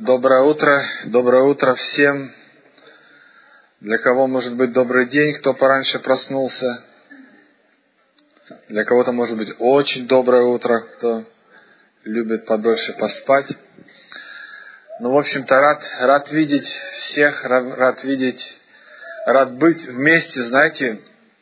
Доброе утро всем. Для кого может быть добрый день, кто пораньше проснулся. Для кого-то может быть очень доброе утро, кто любит подольше поспать. В общем-то, рад видеть всех, рад быть вместе, знаете.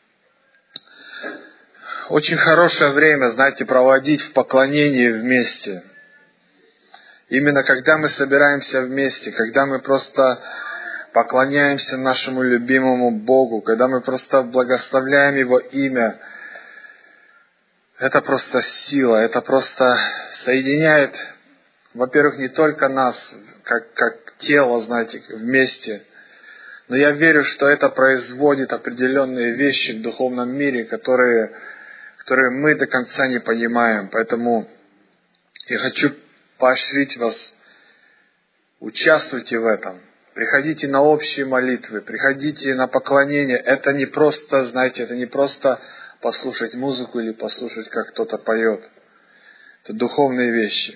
Очень хорошее время, знаете, проводить в поклонении вместе. Именно когда мы собираемся вместе, когда мы просто поклоняемся нашему любимому Богу, когда мы просто благословляем Его имя, это просто сила, это просто соединяет, во-первых, не только нас, как тело, знаете, вместе, но я верю, что это производит определенные вещи в духовном мире, которые мы до конца не понимаем. Поэтому я хочу поощрить вас, участвуйте в этом. Приходите на общие молитвы, приходите на поклонение. Это не просто, знаете, это не просто послушать музыку или послушать, как кто-то поет. Это духовные вещи.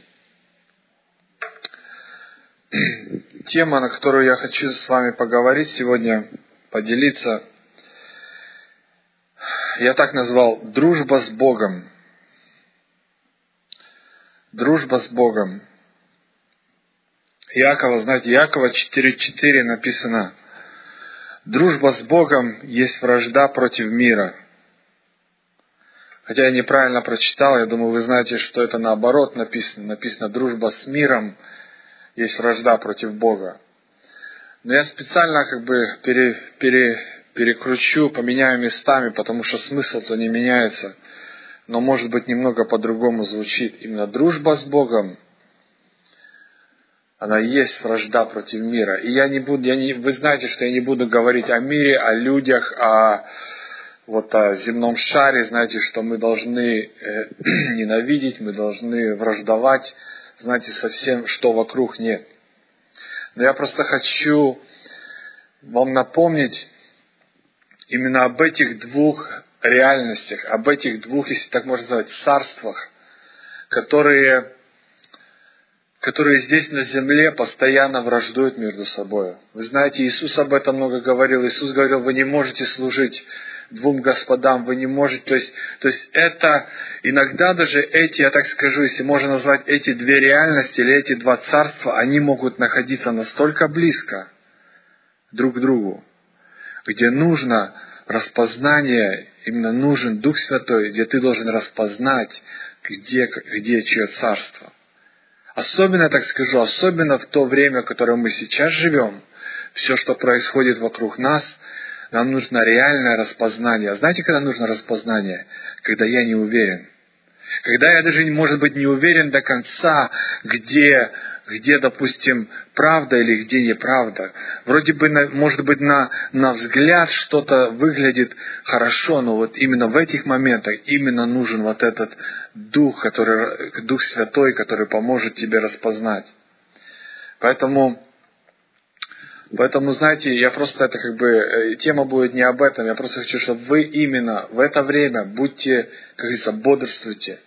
Тема, на которую я хочу с вами поговорить сегодня, поделиться, я так назвал «Дружба с Богом». Дружба с Богом. Иакова 4:4 написано: «Дружба с Богом есть вражда против мира». Хотя я неправильно прочитал, я думаю, вы знаете, что это наоборот написано. Написано: «Дружба с миром есть вражда против Бога». Но я специально перекручу, поменяю местами, потому что смысл-то не меняется. Но, может быть, немного по-другому звучит. Именно дружба с Богом, она есть вражда против мира. И вы знаете, что я не буду говорить о мире, о людях, о земном шаре, знаете, что мы должны ненавидеть, мы должны враждовать, знаете, со всем, что вокруг нет. Но я просто хочу вам напомнить именно об этих двух реальностях, об этих двух, если так можно сказать, царствах, которые здесь на земле постоянно враждуют между собой. Вы знаете, Иисус об этом много говорил. Иисус говорил: вы не можете служить двум господам, вы не можете. То есть это иногда даже эти, я так скажу, если можно назвать эти две реальности или эти два царства, они могут находиться настолько близко друг к другу, где нужно распознание, именно нужен Дух Святой, где ты должен распознать, где чье царство. Особенно, так скажу, особенно в то время, в котором мы сейчас живем, все, что происходит вокруг нас, нам нужно реальное распознание. А знаете, когда нужно распознание? Когда я не уверен. Когда я даже, может быть, не уверен до конца, где, допустим, правда или где неправда. Вроде бы, может быть, на взгляд что-то выглядит хорошо, но вот именно в этих моментах именно нужен вот этот Дух Святой, который поможет тебе распознать. Поэтому, знаете, я просто тема будет не об этом, я просто хочу, чтобы вы именно в это время будьте, как говорится, бодрствуйте.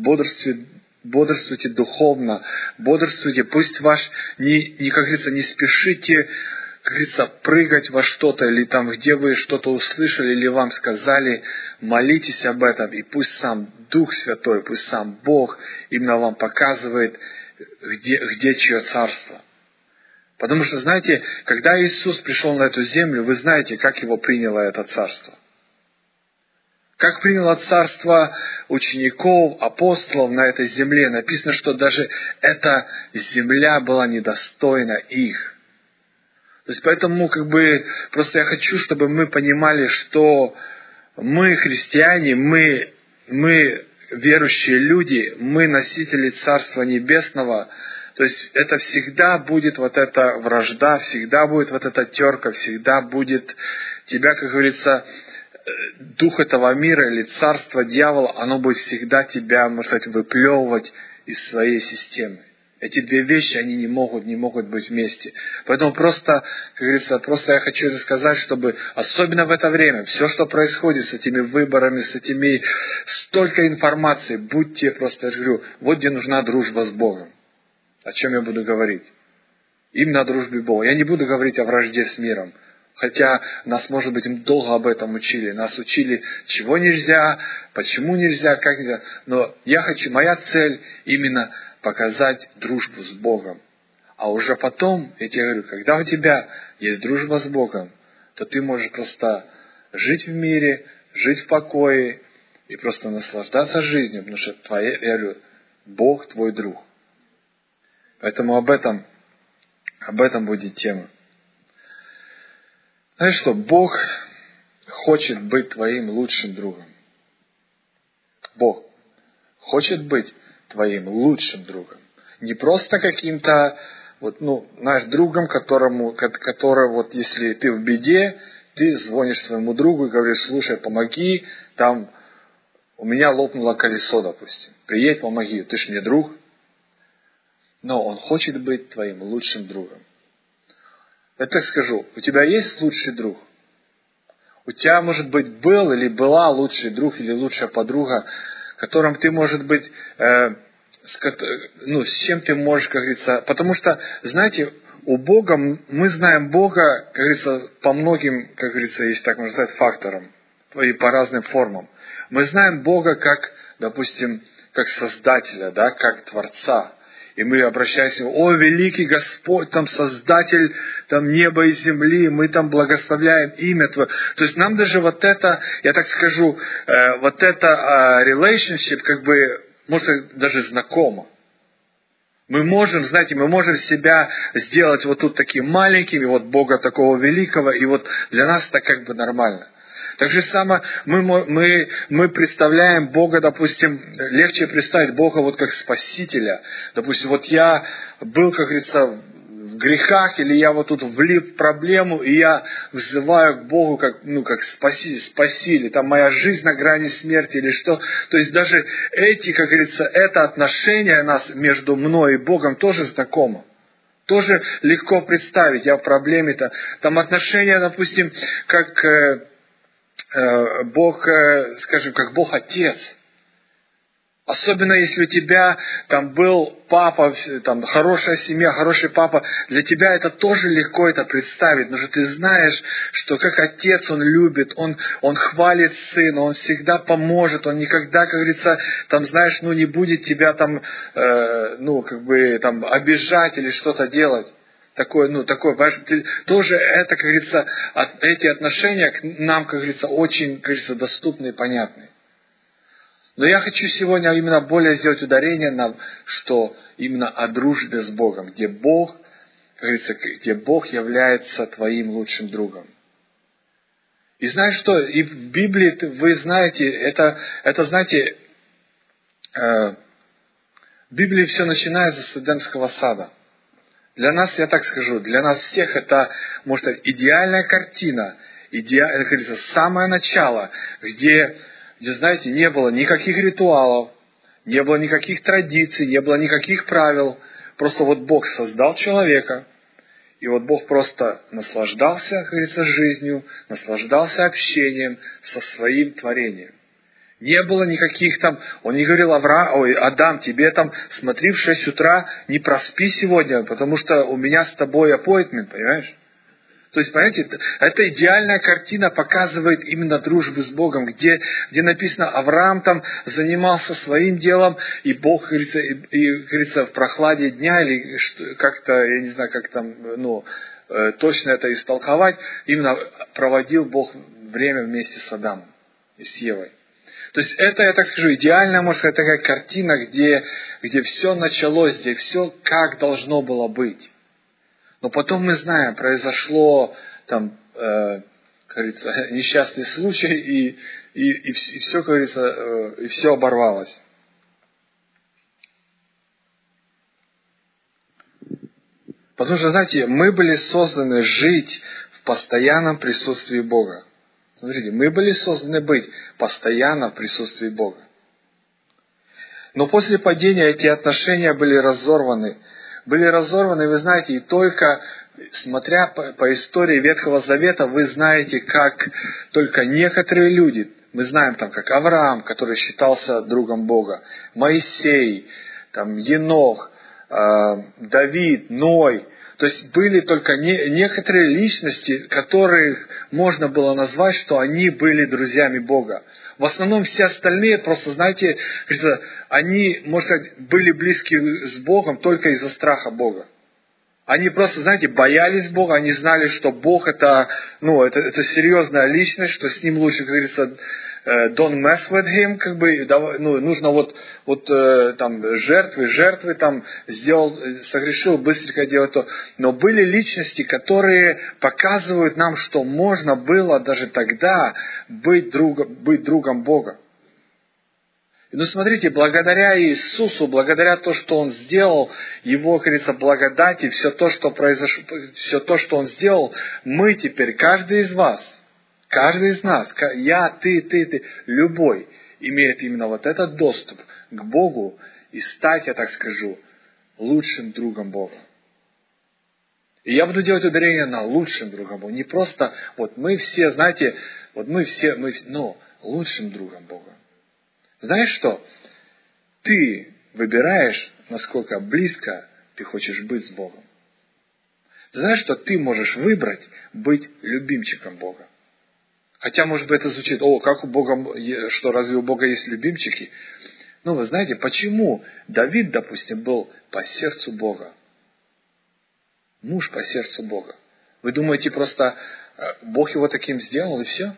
Бодрствуйте духовно, бодрствуйте, пусть как говорится, не спешите, как говорится, прыгать во что-то, или там, где вы что-то услышали, или вам сказали, молитесь об этом, и пусть сам Дух Святой, пусть сам Бог именно вам показывает, где чье царство. Потому что, знаете, когда Иисус пришел на эту землю, вы знаете, как его приняло это царство. Как приняло царство учеников, апостолов на этой земле. Написано, что даже эта земля была недостойна их. То есть, поэтому, просто я хочу, чтобы мы понимали, что мы, христиане, мы верующие люди, мы носители Царства Небесного. То есть, это всегда будет вот эта вражда, всегда будет вот эта терка, всегда будет тебя, как говорится, дух этого мира или царство дьявола, оно будет всегда тебя, можно сказать, выплевывать из своей системы. Эти две вещи, они не могут быть вместе. Поэтому просто, как говорится, я хочу сказать, чтобы, особенно в это время, все, что происходит с этими выборами, столько информации, будьте просто, я говорю, вот где нужна дружба с Богом. О чем я буду говорить. Именно о дружбе Бога. Я не буду говорить о вражде с миром. Хотя нас, может быть, долго об этом учили. Нас учили, чего нельзя, почему нельзя, как нельзя. Но моя цель именно показать дружбу с Богом. А уже потом, я тебе говорю, когда у тебя есть дружба с Богом, то ты можешь просто жить в мире, жить в покое и просто наслаждаться жизнью, потому что я говорю, Бог твой друг. Поэтому об этом будет тема. Знаешь что, Бог хочет быть твоим лучшим другом. Бог хочет быть твоим лучшим другом. Не просто каким-то, другом, который если ты в беде, ты звонишь своему другу и говоришь, слушай, помоги, там у меня лопнуло колесо, допустим. Приедь, помоги, ты ж мне друг. Но Он хочет быть твоим лучшим другом. Я так скажу, у тебя есть лучший друг? У тебя, может быть, был или была лучший друг или лучшая подруга, которым ты, может быть, с чем ты можешь, как говорится... Потому что, знаете, у Бога, мы знаем Бога, как говорится, по многим, как говорится, если так можно сказать, факторам и по разным формам. Мы знаем Бога как, допустим, как Создателя, да, как Творца. И мы обращаемся, о, великий Господь, там Создатель, там неба и земли, мы там благословляем имя Твое. То есть нам даже я так скажу, relationship, как бы, может, даже знакомо. Мы можем себя сделать вот тут таким маленьким, и вот Бога такого великого, и вот для нас это как бы нормально. Так же самое, мы представляем Бога, допустим, легче представить Бога вот как Спасителя. Допустим, вот я был, как говорится, в грехах, или я вот тут влип в проблему, и я взываю к Богу как спаси, или там моя жизнь на грани смерти, или что. То есть даже как говорится, это отношение нас между мной и Богом тоже знакомо. Тоже легко представить, я в проблеме-то. Там отношения, допустим, как... Бог, скажем, как Бог Отец. Особенно если у тебя там был папа, там хорошая семья, хороший папа, для тебя это тоже легко это представить, но же ты знаешь, что как Отец Он любит, Он хвалит Сына, Он всегда поможет, Он никогда, как говорится, там, знаешь, не будет тебя там, там обижать или что-то делать. Такое, тоже это, как говорится, эти отношения к нам, как говорится, очень, как говорится, доступны и понятны. Но я хочу сегодня именно более сделать ударение на, что именно о дружбе с Богом, где Бог, как говорится, где Бог является твоим лучшим другом. И знаешь что, и в Библии, вы знаете, знаете, в Библии все начинается с Эдемского сада. Для нас, я так скажу, для нас всех это, может быть, идеальная картина, это, говорится, самое начало, где, знаете, не было никаких ритуалов, не было никаких традиций, не было никаких правил. Просто вот Бог создал человека, и вот Бог просто наслаждался, как говорится, жизнью, наслаждался общением со своим творением. Не было никаких там, он не говорил, Адам, тебе там, смотри, в 6 утра не проспи сегодня, потому что у меня с тобой appointment, понимаешь? То есть, понимаете, эта идеальная картина показывает именно дружбу с Богом, где написано, Авраам там занимался своим делом, и Бог, говорится, в прохладе дня, или как-то, я не знаю, как там, точно это истолковать, именно проводил Бог время вместе с Адамом и с Евой. То есть это, я так скажу, идеальная, может сказать, такая картина, где все началось, где все как должно было быть. Но потом мы знаем, произошло там, как говорится, несчастный случай, и все, как говорится, и все оборвалось. Потому что, знаете, мы были созданы жить в постоянном присутствии Бога. Смотрите, мы были созданы быть постоянно в присутствии Бога. Но после падения эти отношения были разорваны. Вы знаете, и только, смотря по истории Ветхого Завета, вы знаете, как только некоторые люди, мы знаем там, как Авраам, который считался другом Бога, Моисей, там, Енох, Давид, Ной, То есть были только некоторые личности, которых можно было назвать, что они были друзьями Бога. В основном все остальные просто, знаете, они, можно сказать, были близки с Богом только из-за страха Бога. Они просто, знаете, боялись Бога, они знали, что Бог это серьезная личность, что с Ним лучше, как говорится, don't mess with him, как бы, нужно там жертвы, там, согрешил, быстренько делать то. Но были личности, которые показывают нам, что можно было даже тогда быть другом Бога. Ну, смотрите, благодаря Иисусу, благодаря то, что Он сделал, Его, как говорится, благодати, все то, что произошло, все то, что Он сделал, мы теперь, каждый из нас, я, ты, любой, имеет именно вот этот доступ к Богу и стать, я так скажу, лучшим другом Бога. И я буду делать ударение на лучшим другом Бога. Не просто, мы все, знаете, но лучшим другом Бога. Знаешь что? Ты выбираешь, насколько близко ты хочешь быть с Богом. Ты знаешь, что ты можешь выбрать быть любимчиком Бога. Хотя, может быть, это звучит, как у Бога, что разве у Бога есть любимчики? Ну, вы знаете, почему Давид, допустим, был по сердцу Бога? Муж по сердцу Бога. Вы думаете, просто Бог его таким сделал, и все?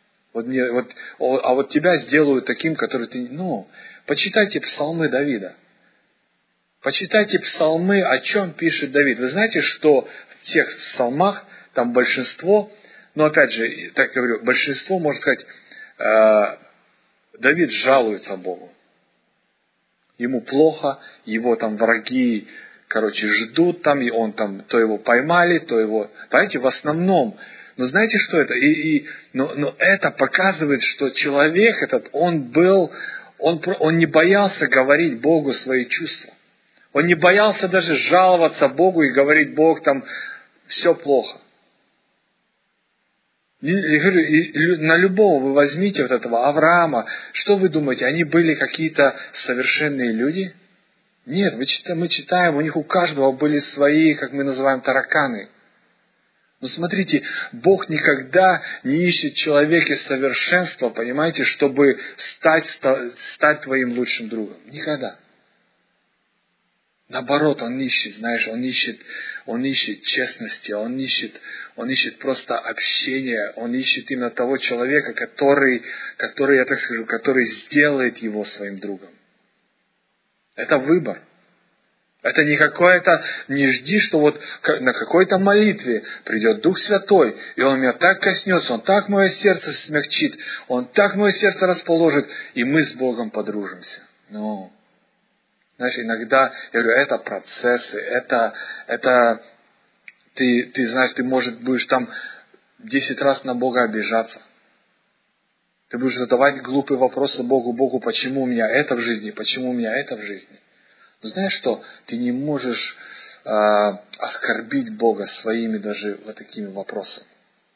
Вот тебя сделают таким, который ты... почитайте псалмы Давида. Почитайте псалмы, о чем пишет Давид. Вы знаете, что в тех псалмах, там большинство, опять же, так говорю, большинство, можно сказать, Давид жалуется Богу. Ему плохо, его там враги, ждут там, и он там, то его поймали, то его... Понимаете, в основном... Но знаете, что это? Но это показывает, что человек этот, он не боялся говорить Богу свои чувства. Он не боялся даже жаловаться Богу и говорить: Бог, там все плохо. На любого вы возьмите вот этого Авраама. Что вы думаете, они были какие-то совершенные люди? Нет, мы читаем, у них у каждого были свои, как мы называем, тараканы. Но смотрите, Бог никогда не ищет в человеке совершенства, понимаете, чтобы стать твоим лучшим другом. Никогда. Наоборот, Он ищет, Он ищет честности, Он ищет просто общения, Он ищет именно того человека, который, я так скажу, который сделает его своим другом. Это выбор. Это не жди, что на какой-то молитве придет Дух Святой, и Он меня так коснется, Он так мое сердце смягчит, Он так мое сердце расположит, и мы с Богом подружимся. Знаешь, иногда, я говорю, это процессы, ты знаешь, ты, может, будешь там 10 раз на Бога обижаться. Ты будешь задавать глупые вопросы Богу, почему у меня это в жизни, почему у меня это в жизни. Но знаешь что? Ты не можешь оскорбить Бога своими даже такими вопросами.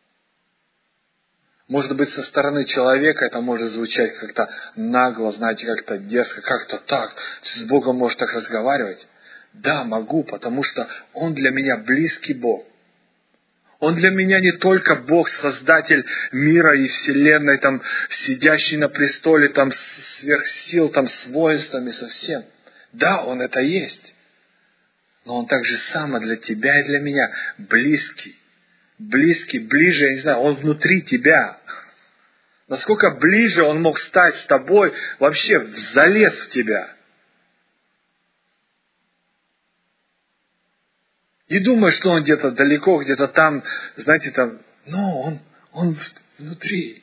Может быть, со стороны человека это может звучать как-то нагло, знаете, как-то дерзко, как-то так. Ты с Богом можешь так разговаривать. Да, могу, потому что Он для меня близкий Бог. Он для меня не только Бог, Создатель мира и вселенной, там, сидящий на престоле, там, сверхсил, там, с воинствами, со всем. Да, Он это есть. Но Он также само для тебя и для меня близкий, ближе, я не знаю, Он внутри тебя. Насколько ближе Он мог стать с тобой, вообще залез в тебя. Не думай, что Он где-то далеко, где-то там, знаете, там, но Он внутри.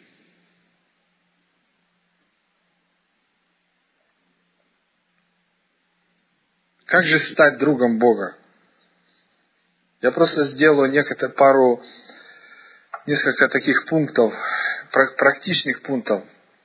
Как же стать другом Бога? Я просто сделаю несколько таких пунктов, практичных пунктов.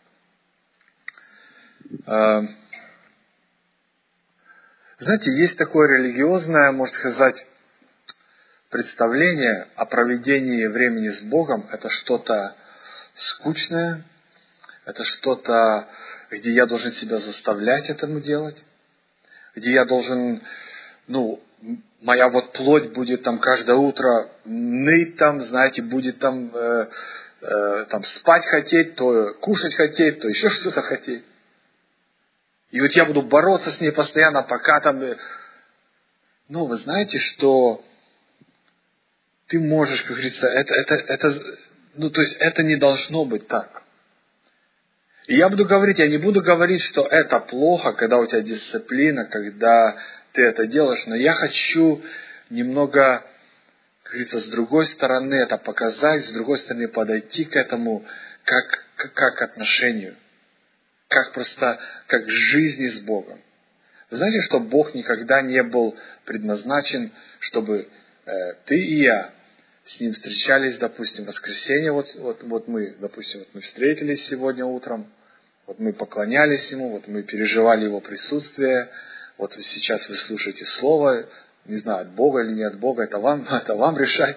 Знаете, есть такое религиозное, можно сказать, представление о проведении времени с Богом. Это что-то скучное, это что-то, где я должен себя заставлять этому делать, где я должен, моя вот плоть будет там каждое утро ныть там, знаете, будет там, там спать хотеть, то кушать хотеть, то еще что-то хотеть. И вот я буду бороться с ней постоянно, пока там... Ну, вы знаете, что ты можешь, как говорится, то есть это не должно быть так. И я не буду говорить, что это плохо, когда у тебя дисциплина, когда ты это делаешь, но я хочу немного, как говорится, с другой стороны это показать, с другой стороны подойти к этому как к отношению, как к жизни с Богом. Вы знаете, что Бог никогда не был предназначен, чтобы ты и я с Ним встречались, допустим, в воскресенье, вот мы, допустим, мы встретились сегодня утром, вот мы поклонялись Ему, вот мы переживали Его присутствие, вот сейчас вы слушаете Слово, не знаю, от Бога или не от Бога, это вам решать.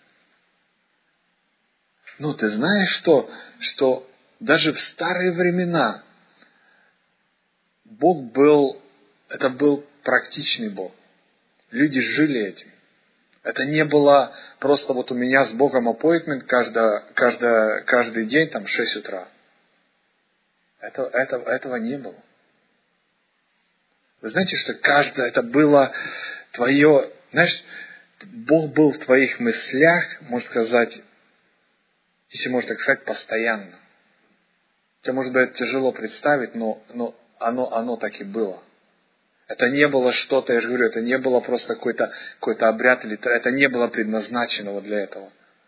Ну, ты знаешь, что даже в старые времена это был практичный Бог. Люди жили этим. Это не было просто вот у меня с Богом appointment каждый день, там, в 6 утра. Этого не было. Вы знаете, что это было твое... Знаешь, Бог был в твоих мыслях, можно сказать, если можно так сказать, постоянно. Тебе, может быть, тяжело представить, но оно так и было. Это не было что-то, я же говорю, это не было просто какой-то обряд, это не было предназначенного для этого.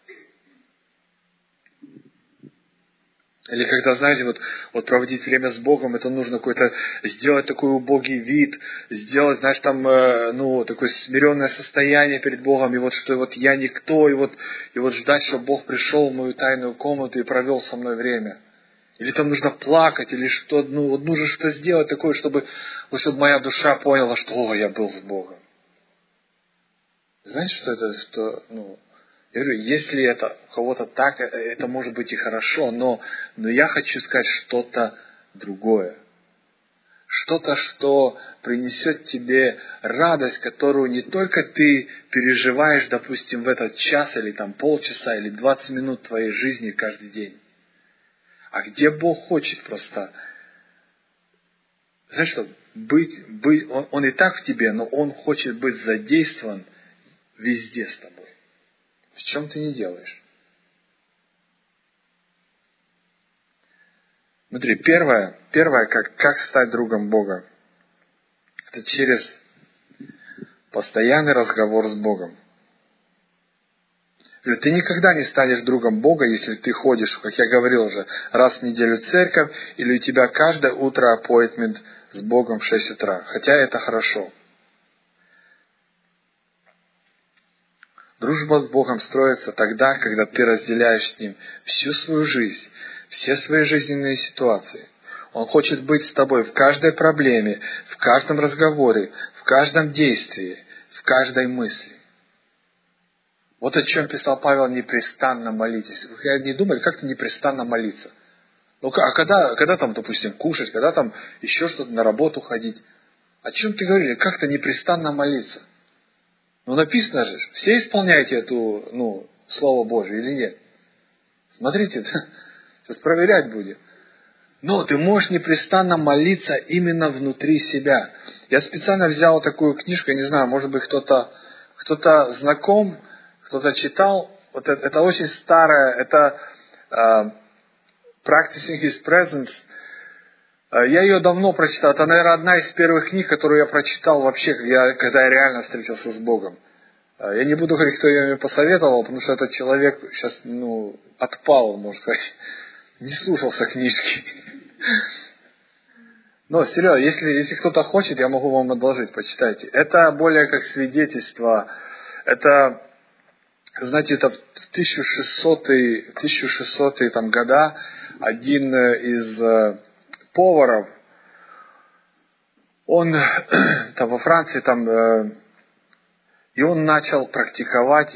Или когда, знаете, вот проводить время с Богом, это нужно сделать такой убогий вид, сделать, знаешь, там, такое смиренное состояние перед Богом, и вот что вот я никто, и вот ждать, чтобы Бог пришел в мою тайную комнату и провел со мной время. Или там нужно плакать, или что, нужно что-то сделать такое, чтобы моя душа поняла, что я был с Богом. Знаете, я говорю, если это у кого-то так, это может быть и хорошо, но я хочу сказать что-то другое. Что-то, что принесет тебе радость, которую не только ты переживаешь, допустим, в этот час, или там полчаса, или 20 минут твоей жизни каждый день. А где Бог хочет просто, знаешь что, Он и так в тебе, но Он хочет быть задействован везде с тобой. В чем ты не делаешь. Смотри, первое, как стать другом Бога, это через постоянный разговор с Богом. Ты никогда не станешь другом Бога, если ты ходишь, как я говорил уже, раз в неделю в церковь, или у тебя каждое утро appointment с Богом в 6 утра. Хотя это хорошо. Дружба с Богом строится тогда, когда ты разделяешь с Ним всю свою жизнь, все свои жизненные ситуации. Он хочет быть с тобой в каждой проблеме, в каждом разговоре, в каждом действии, в каждой мысли. Вот о чем писал Павел: непрестанно молитесь. Вы не думали, как-то непрестанно молиться? А когда там, допустим, кушать, когда там еще что-то, на работу ходить? О чем ты говорили? Как-то непрестанно молиться. Написано же, все исполняете эту, Слово Божие или нет? Смотрите, сейчас проверять будем. Но ты можешь непрестанно молиться именно внутри себя. Я специально взял такую книжку, я не знаю, может быть, кто-то знаком, кто-то читал. Вот это очень старая, это Practicing His Presence. Я ее давно прочитал. Это, наверное, одна из первых книг, которую я прочитал вообще, когда я реально встретился с Богом. Я не буду говорить, кто ее мне посоветовал, потому что этот человек сейчас, отпал, можно сказать. Не слушался книжки. Но, серьезно, если кто-то хочет, я могу вам одолжить, почитайте. Это более как свидетельство. Это, знаете, это в 1600-е там года один из поваров, он там во Франции и он начал практиковать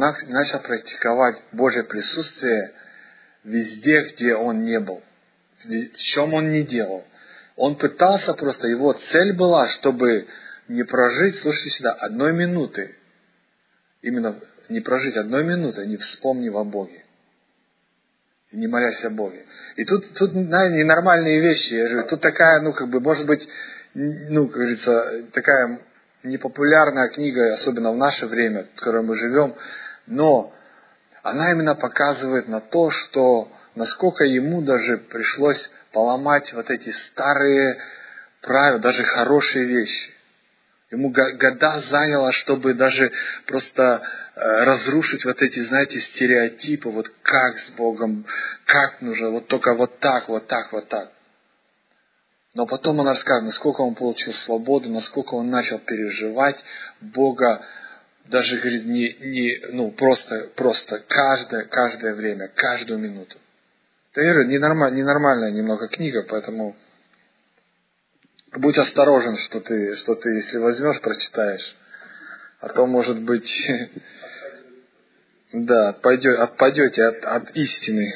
Божье присутствие везде, где он не был, в чем он не делал. Он пытался просто, его цель была, чтобы не прожить, слушайте сюда, 1 минуты. Именно не прожить 1 минуты, не вспомнив о Боге. И не молясь о Боге. И тут знаете, ненормальные вещи. Я говорю, тут такая, может быть, как говорится, такая непопулярная книга, особенно в наше время, в котором мы живем, но она именно показывает на то, что насколько ему даже пришлось поломать вот эти старые правила, даже хорошие вещи. Ему года заняло, чтобы даже просто разрушить вот эти, знаете, стереотипы, вот как с Богом, как нужно, вот только вот так, вот так, вот так. Но потом он рассказывает, насколько он получил свободу, насколько он начал переживать Бога, даже, говорит, просто каждое время, каждую минуту. Это, я говорю, ненормальная немного книга, поэтому будь осторожен, что ты, если возьмешь, прочитаешь. А то, может быть, да, отпадете от истины.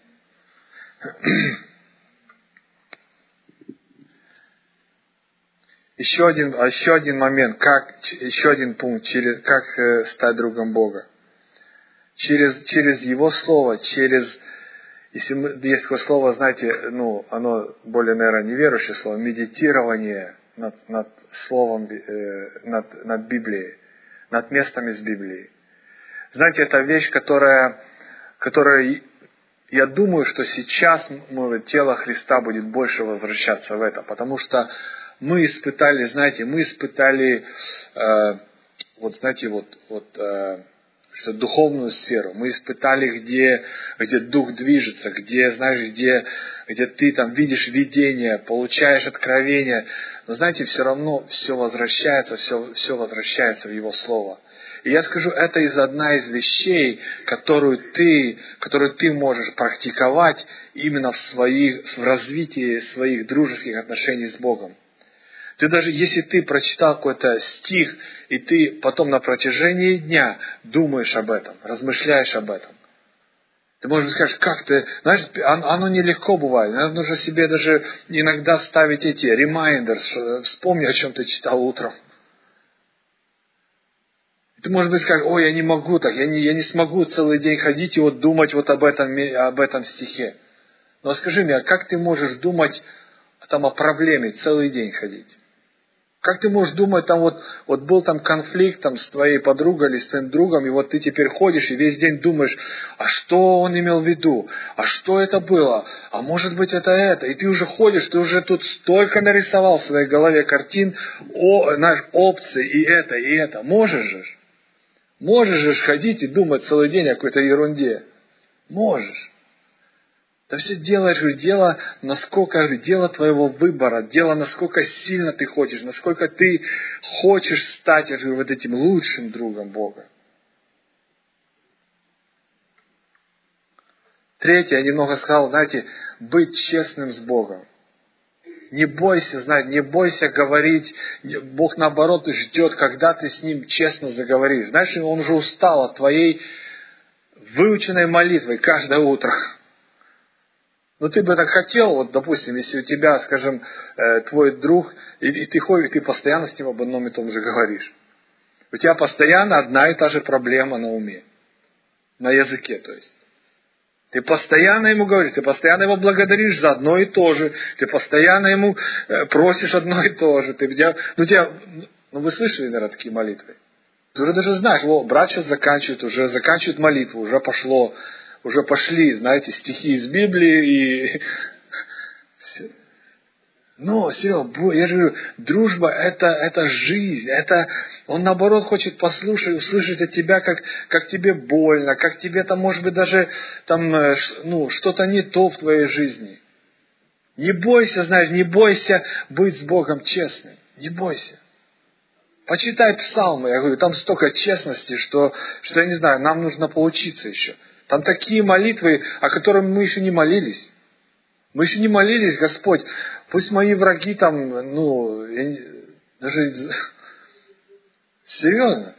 Еще один момент, еще один пункт, как стать другом Бога. Через Его Слово, если есть такое слово, знаете, оно более, наверное, неверующее слово, медитирование над словом, над Библией, над местом из Библии. Знаете, это вещь, которая, я думаю, что сейчас тело Христа будет больше возвращаться в это, потому что мы испытали, что духовную сферу. Мы испытали, где дух движется, где ты там видишь видение, получаешь откровение. Но знаете, все равно все возвращается в Его Слово. И я скажу, это одна из вещей, которую ты можешь практиковать именно в развитии своих дружеских отношений с Богом. Ты даже, если ты прочитал какой-то стих, и ты потом на протяжении дня думаешь об этом, размышляешь об этом. Ты, может быть, скажешь, как ты, знаешь, оно нелегко бывает. Нужно себе даже иногда ставить эти reminders, вспомни, о чем ты читал утром. Ты, может быть, скажешь, я не могу так, я не смогу целый день ходить и думать об этом стихе. Но скажи мне, а как ты можешь думать о проблеме целый день ходить? Как ты можешь думать, был там конфликт с твоей подругой или с твоим другом, и ты теперь ходишь и весь день думаешь, а что он имел в виду, а что это было, а может быть это, и ты уже ходишь, ты уже тут столько нарисовал в своей голове картин, опций, и это, можешь же ходить и думать целый день о какой-то ерунде, можешь. Это все дело твоего выбора, дело, насколько сильно ты хочешь, насколько ты хочешь стать, этим лучшим другом Бога. Третье, я немного сказал, быть честным с Богом. Не бойся говорить, Бог наоборот ждет, когда ты с Ним честно заговоришь. Знаешь, Он уже устал от твоей выученной молитвы каждое утро. Ты бы так хотел, допустим, если у тебя, скажем, твой друг, и ты ходишь, и ты постоянно с ним об одном и том же говоришь. У тебя постоянно одна и та же проблема на уме. На языке, то есть. Ты постоянно ему говоришь, ты постоянно его благодаришь за одно и то же. Ты постоянно ему просишь одно и то же. Вы слышали, наверное, такие молитвы? Ты уже даже знаешь, брат сейчас заканчивает молитву, уже пошли, стихи из Библии и... Но, Серега, я же говорю, дружба это жизнь, он наоборот хочет услышать от тебя, как тебе больно, как тебе может быть даже что-то не то в твоей жизни. Не бойся быть с Богом честным, не бойся. Почитай псалмы, я говорю, там столько честности, что я не знаю, нам нужно поучиться еще. Там такие молитвы, о которых мы еще не молились. Мы еще не молились, Господь, пусть мои враги серьезно.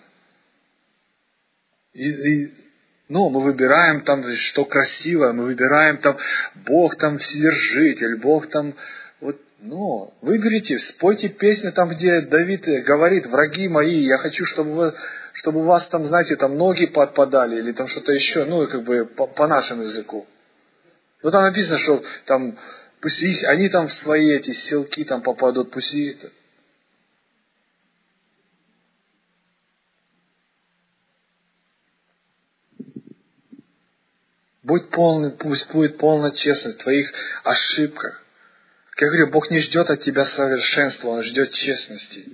Мы выбираем что красивое, мы выбираем Бог Вседержитель, Бог выберите, спойте песню там, где Давид говорит: враги мои, я хочу, чтобы у вас там, знаете, там ноги подпадали, или там что-то еще, по нашему языку. Там написано, что там, пусть они там в свои эти селки там попадут, пусть и это. Пусть будет полная честность в твоих ошибках. Как я говорю, Бог не ждет от тебя совершенства, Он ждет честности.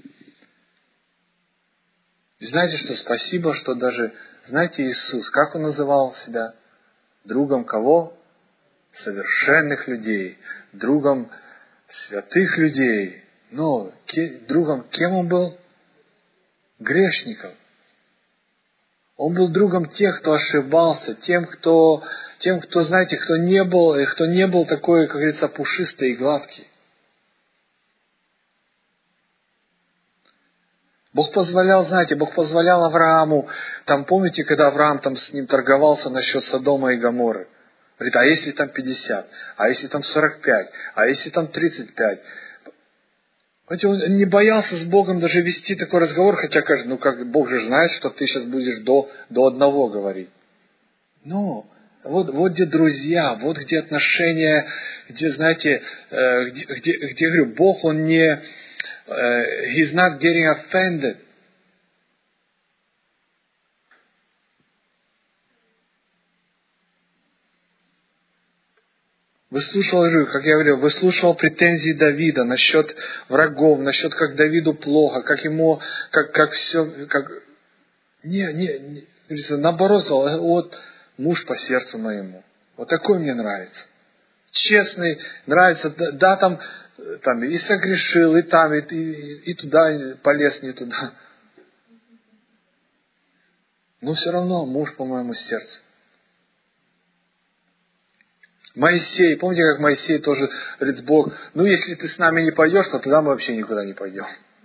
И знаете что? Спасибо, что даже, знаете, Иисус, как Он называл себя? Другом кого? Совершенных людей. Другом святых людей. Но другом кем Он был? Грешников. Он был другом тех, кто ошибался, тем, кто, знаете, кто не был такой, как говорится, пушистый и гладкий. Бог позволял Аврааму, там, помните, когда Авраам там с ним торговался насчет Содома и Гоморры? Говорит, а если там 50, а если там 45, а если там 35? Знаете, он не боялся с Богом даже вести такой разговор, хотя, кажется, Бог же знает, что ты сейчас будешь до одного говорить. Но вот где друзья, вот где отношения, где, знаете, где говорю, Бог, Он не, He's not getting offended. Выслушивал претензии Давида насчет врагов, насчет как Давиду плохо, как ему, как все, наоборот, вот муж по сердцу моему. Вот такой мне нравится. Честный, нравится, да, там и согрешил, и там, и туда полез, не туда. Но все равно муж по моему сердцу. Моисей, помните, как Моисей тоже говорит, Бог, если ты с нами не пойдешь, то тогда мы вообще никуда не пойдем.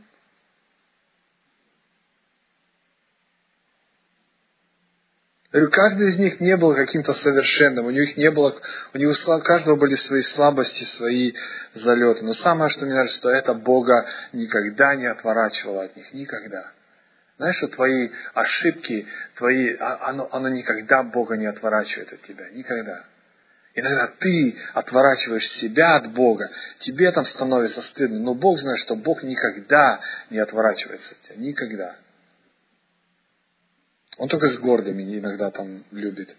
Говорю, каждый из них не был каким-то совершенным, у него у каждого были свои слабости, свои залеты. Но самое, что мне нравится, что это Бога никогда не отворачивало от них, никогда. Знаешь, что твои ошибки, оно никогда Бога не отворачивает от тебя, никогда. Иногда ты отворачиваешь себя от Бога, тебе там становится стыдно, но Бог знает, что Бог никогда не отворачивается от тебя, никогда. Он только с гордыми иногда там любит.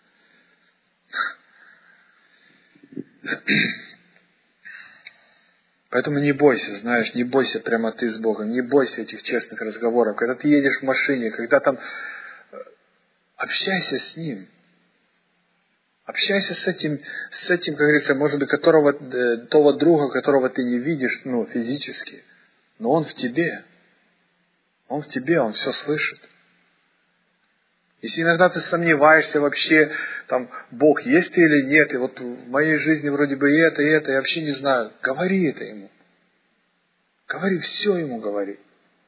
Поэтому не бойся, знаешь, не бойся прямоты с Богом, не бойся этих честных разговоров. Когда ты едешь в машине, когда там общайся с Ним. Общайся с этим, как говорится, может быть, того друга, которого ты не видишь, физически. Но он в тебе. Он в тебе, он все слышит. Если иногда ты сомневаешься вообще, там, Бог есть ты или нет, и вот в моей жизни вроде бы и это, я вообще не знаю, говори это Ему. Говори, все Ему говори.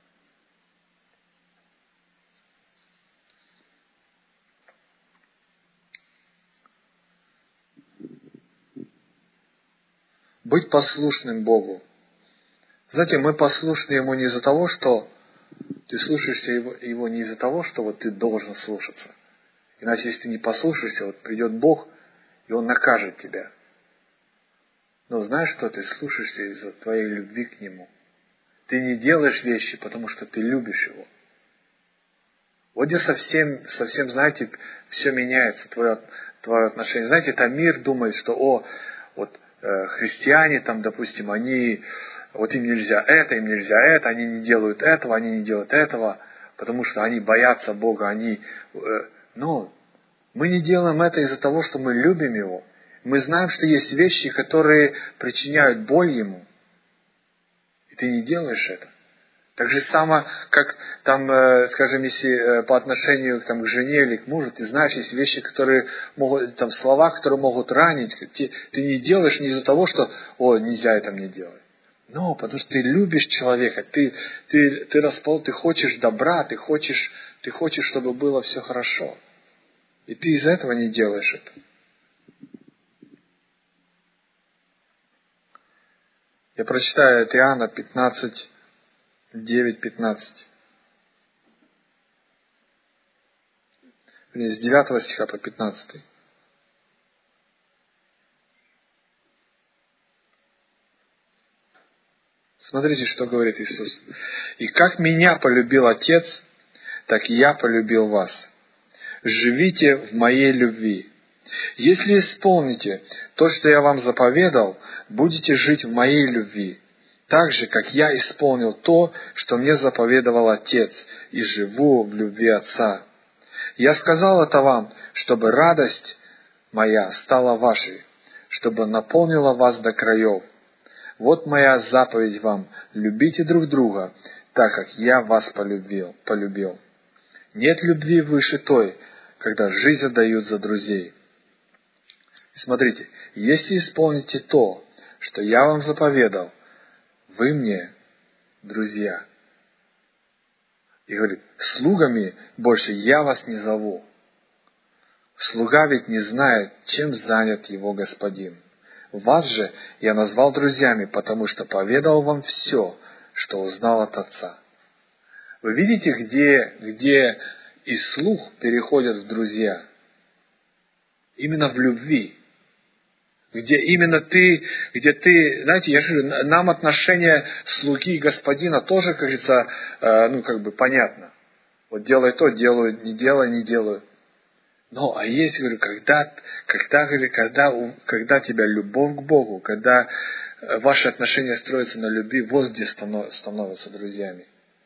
Быть послушным Богу. Знаете, мы послушны Ему не из-за того, что ты слушаешься Его не из-за того, что вот ты должен слушаться. Иначе, если ты не послушаешься, вот придет Бог, и Он накажет тебя. Но знаешь что? Ты слушаешься из-за твоей любви к Нему. Ты не делаешь вещи, потому что ты любишь Его. Вот где совсем, знаете, все меняется, твое отношение. Знаете, это мир думает, что, христиане там, допустим, им нельзя это, они не делают этого, потому что они боятся Бога, но мы не делаем это из-за того, что мы любим Его. Мы знаем, что есть вещи, которые причиняют боль Ему. И ты не делаешь это. Так же само, как там, скажем, если по отношению к жене или к мужу, ты знаешь, есть вещи, которые могут, слова, которые могут ранить. Ты не делаешь не из-за того, что, нельзя это мне делать. Но, потому что ты любишь человека, ты хочешь добра, ты хочешь, чтобы было все хорошо. И ты из-за этого не делаешь это. Я прочитаю от Иоанна 15, 9-15. С 9 стиха по 15. Смотрите, что говорит Иисус. «И как меня полюбил Отец, так и я полюбил вас. Живите в моей любви. Если исполните то, что я вам заповедал, будете жить в моей любви, так же, как я исполнил то, что мне заповедовал Отец, и живу в любви Отца. Я сказал это вам, чтобы радость моя стала вашей, чтобы наполнила вас до краев. Вот моя заповедь вам: любите друг друга, так как я вас полюбил. Нет любви выше той, когда жизнь отдают за друзей». Смотрите, если исполните то, что я вам заповедал, вы мне друзья. И говорит, слугами больше я вас не зову. Слуга ведь не знает, чем занят его господин. Вас же я назвал друзьями, потому что поведал вам все, что узнал от Отца. Вы видите, где и слух переходят в друзья? Именно в любви. Где именно ты, знаете, я же говорю, нам отношение слуги и господина тоже, как говорится, понятно. Вот делай то, делаю, не делай, не делаю. Но, а есть, говорю, когда тебя любовь к Богу, когда ваши отношения строятся на любви, вот где становятся друзьями.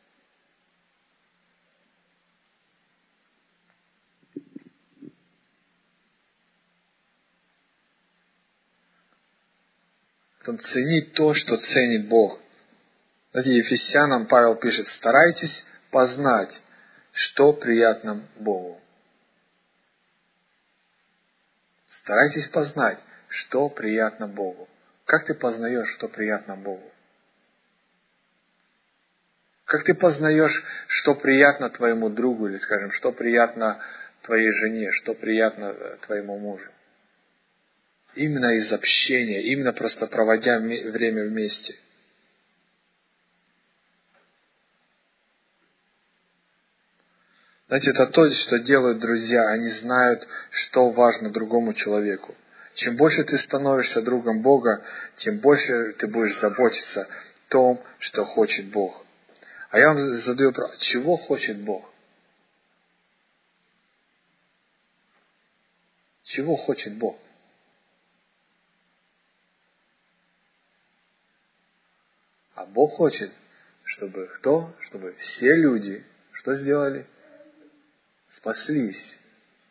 Ценить то, что ценит Бог. Знаете, Ефесянам Павел пишет: старайтесь познать, что приятно Богу. Старайтесь познать, что приятно Богу. Как ты познаешь, что приятно Богу? Как ты познаешь, что приятно твоему другу, или, скажем, что приятно твоей жене, что приятно твоему мужу? Именно из общения, именно просто проводя время вместе. Знаете, это то, что делают друзья. Они знают, что важно другому человеку. Чем больше ты становишься другом Бога, тем больше ты будешь заботиться о том, что хочет Бог. А я вам задаю вопрос: чего хочет Бог? Чего хочет Бог? А Бог хочет, чтобы кто? Чтобы все люди что сделали? Спаслись.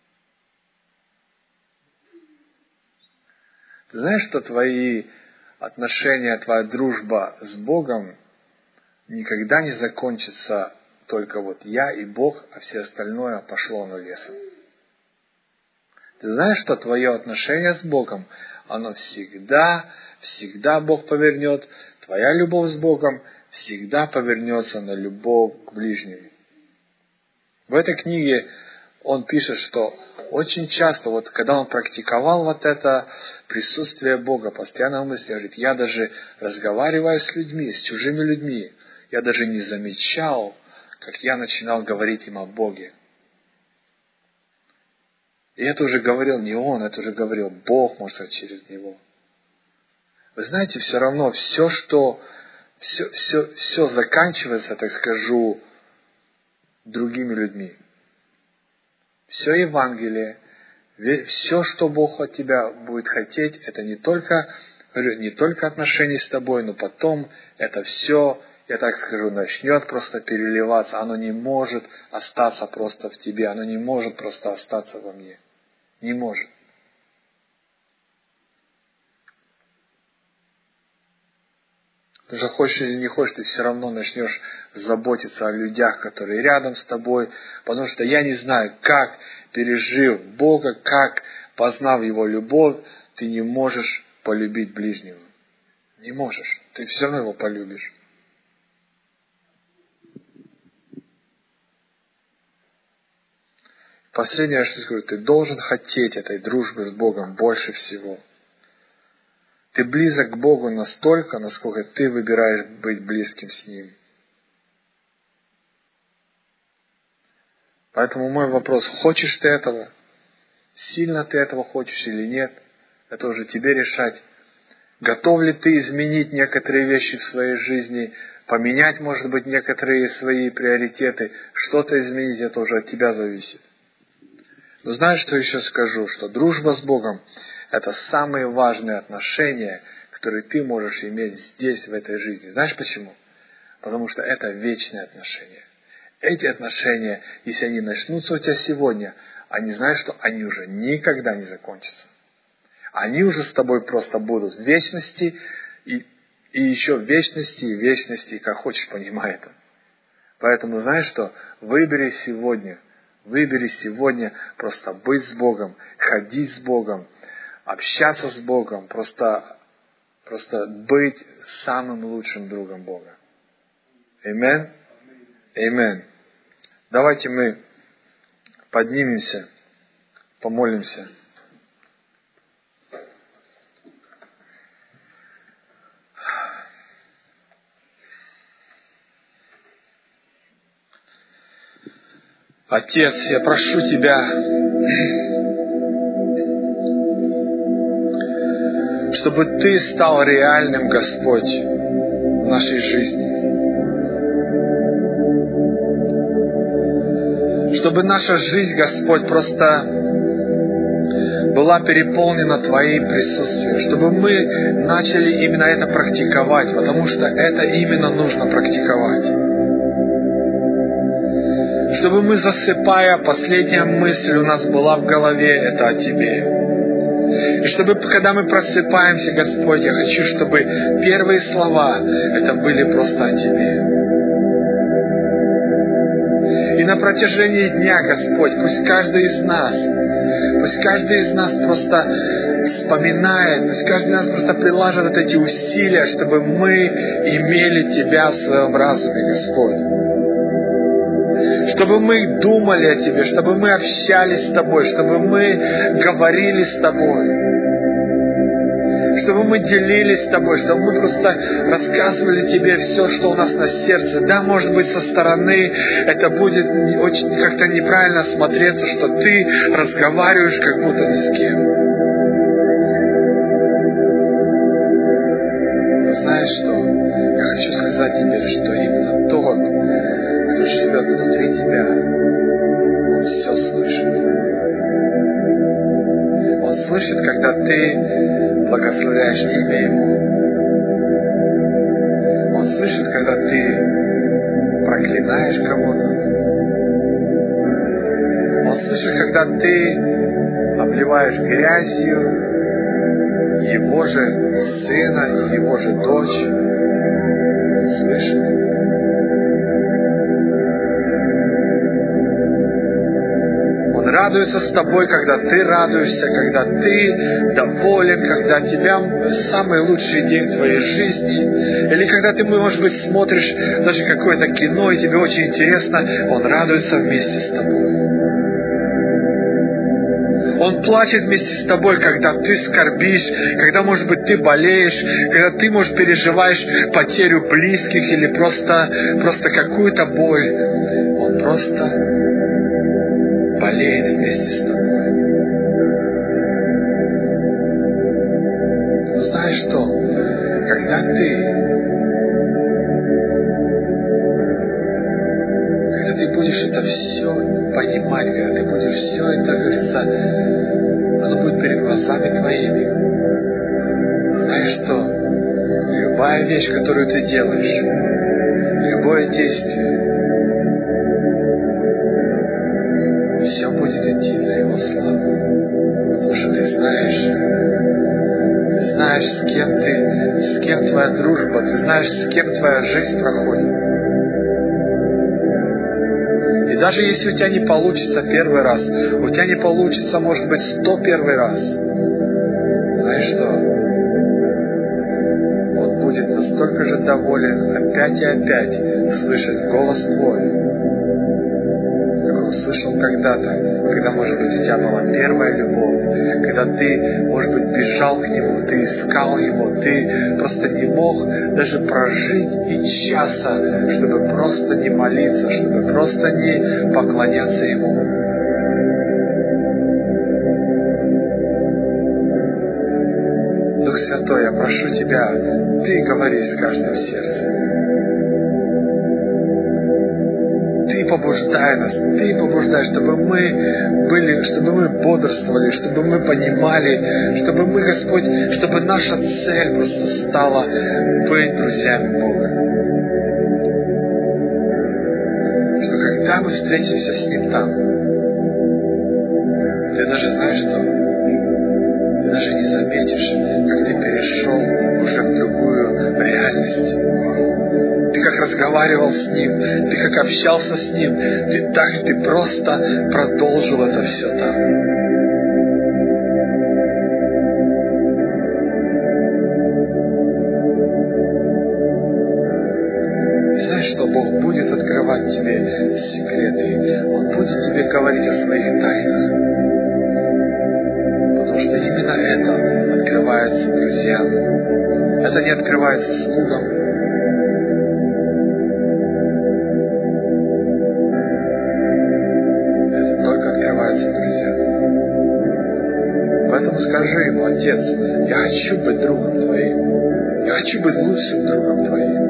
Ты знаешь, что твои отношения, твоя дружба с Богом никогда не закончится только вот я и Бог, а все остальное пошло на лесом. Ты знаешь, что твое отношение с Богом, оно всегда Бог повернет, твоя любовь с Богом всегда повернется на любовь к ближнему. В этой книге он пишет, что очень часто, вот когда он практиковал вот это присутствие Бога, постоянно мысли, говорит, я даже разговаривая с людьми, с чужими людьми, я даже не замечал, как я начинал говорить им о Боге. И это уже говорил не он, это уже говорил Бог, может быть, через него. Вы знаете, все равно все заканчивается, так скажу, другими людьми. Все Евангелие, все, что Бог от тебя будет хотеть, это не только отношения с тобой, но потом это все, я так скажу, начнет просто переливаться. Оно не может остаться просто в тебе, оно не может просто остаться во мне. Не может. Ты же хочешь или не хочешь, ты все равно начнешь заботиться о людях, которые рядом с тобой, потому что я не знаю, как, пережив Бога, как, познав Его любовь, ты не можешь полюбить ближнего. Не можешь. Ты все равно его полюбишь. Последнее, что я скажу, ты должен хотеть этой дружбы с Богом больше всего. Ты близок к Богу настолько, насколько ты выбираешь быть близким с Ним. Поэтому мой вопрос, хочешь ты этого? Сильно ты этого хочешь или нет? Это уже тебе решать. Готов ли ты изменить некоторые вещи в своей жизни, поменять, может быть, некоторые свои приоритеты, что-то изменить, это уже от тебя зависит. Но знаешь, что еще скажу? Что дружба с Богом – это самые важные отношения, которые ты можешь иметь здесь, в этой жизни. Знаешь почему? Потому что это вечные отношения. Эти отношения, если они начнутся у тебя сегодня, они знают, что они уже никогда не закончатся. Они уже с тобой просто будут в вечности, и еще в вечности, и вечности, как хочешь, понимай это. Поэтому знаешь что? Выбери сегодня просто быть с Богом, ходить с Богом, общаться с Богом, просто быть самым лучшим другом Бога. Аминь? Аминь. Давайте мы поднимемся, помолимся. Отец, я прошу Тебя, чтобы Ты стал реальным, Господь, в нашей жизни. Чтобы наша жизнь, Господь, просто была переполнена Твоим присутствием. Чтобы мы начали именно это практиковать, потому что это именно нужно практиковать. Чтобы мы, засыпая, последняя мысль у нас была в голове, это о Тебе. И чтобы, когда мы просыпаемся, Господь, я хочу, чтобы первые слова, это были просто о Тебе. И на протяжении дня, Господь, пусть каждый из нас просто вспоминает, пусть каждый из нас просто приложит эти усилия, чтобы мы имели Тебя в своем разуме, Господь. Чтобы мы думали о Тебе, чтобы мы общались с Тобой, чтобы мы говорили с Тобой, чтобы мы делились с Тобой, чтобы мы просто рассказывали Тебе все, что у нас на сердце. Да, может быть, со стороны это будет очень как-то неправильно смотреться, что Ты разговариваешь как будто ни с кем. Но знаешь что? Я хочу сказать Тебе, что именно тот, кто живет внутри тебя, он все слышит. Он слышит, когда ты благословляешь имя Ему. Он слышит, когда ты проклинаешь кого-то. Он слышит, когда ты обливаешь грязью Его же сына и Его же дочь. Он слышит. Он радуется с тобой, когда ты радуешься, когда ты доволен, когда у тебя самый лучший день в твоей жизни. Или когда ты, может быть, смотришь даже какое-то кино, и тебе очень интересно, Он радуется вместе с тобой. Он плачет вместе с тобой, когда ты скорбишь, когда, может быть, ты болеешь, когда ты, может, переживаешь потерю близких или просто какую-то боль. Он просто болеет вместе с тобой. Но знаешь что? Когда ты будешь это все понимать, когда ты будешь все это, как говорится, оно будет перед глазами твоими. Знаешь что? Любая вещь, которую ты делаешь, любое действие, все будет идти для Его славы. Потому что ты знаешь, с кем твоя дружба, ты знаешь, с кем твоя жизнь проходит. И даже если у тебя не получится первый раз, у тебя не получится, может быть, 101 раз, знаешь что? Он будет настолько же доволен опять и опять слышать голос твой, как услышал когда-то, когда, может быть, у тебя была первая любовь, когда ты, может быть, бежал к Нему, ты искал Его, ты просто не мог даже прожить и часа, чтобы просто не молиться, чтобы просто не поклоняться Ему. Дух Святой, я прошу Тебя, Ты говори с каждым сердцем. Ты побуждай нас, Ты побуждай, чтобы мы бодрствовали, чтобы мы понимали, чтобы мы, Господь, чтобы наша цель просто стала быть друзьями Бога. Что когда мы встретимся с Ним там, Ты даже знаешь, что Ты даже не заметишь, как Ты перешел уже в другую реальность. Ты как разговаривал с Ним, Ты как общался с Ним, Ты просто продолжил это все там. И знаешь, что Бог будет открывать тебе секреты, Он будет тебе говорить о своих тайнах. Потому что именно это открывается друзьям. Это не открывается слугам. Поэтому скажи Ему: Отец, я хочу быть другом Твоим. Я хочу быть лучшим другом Твоим.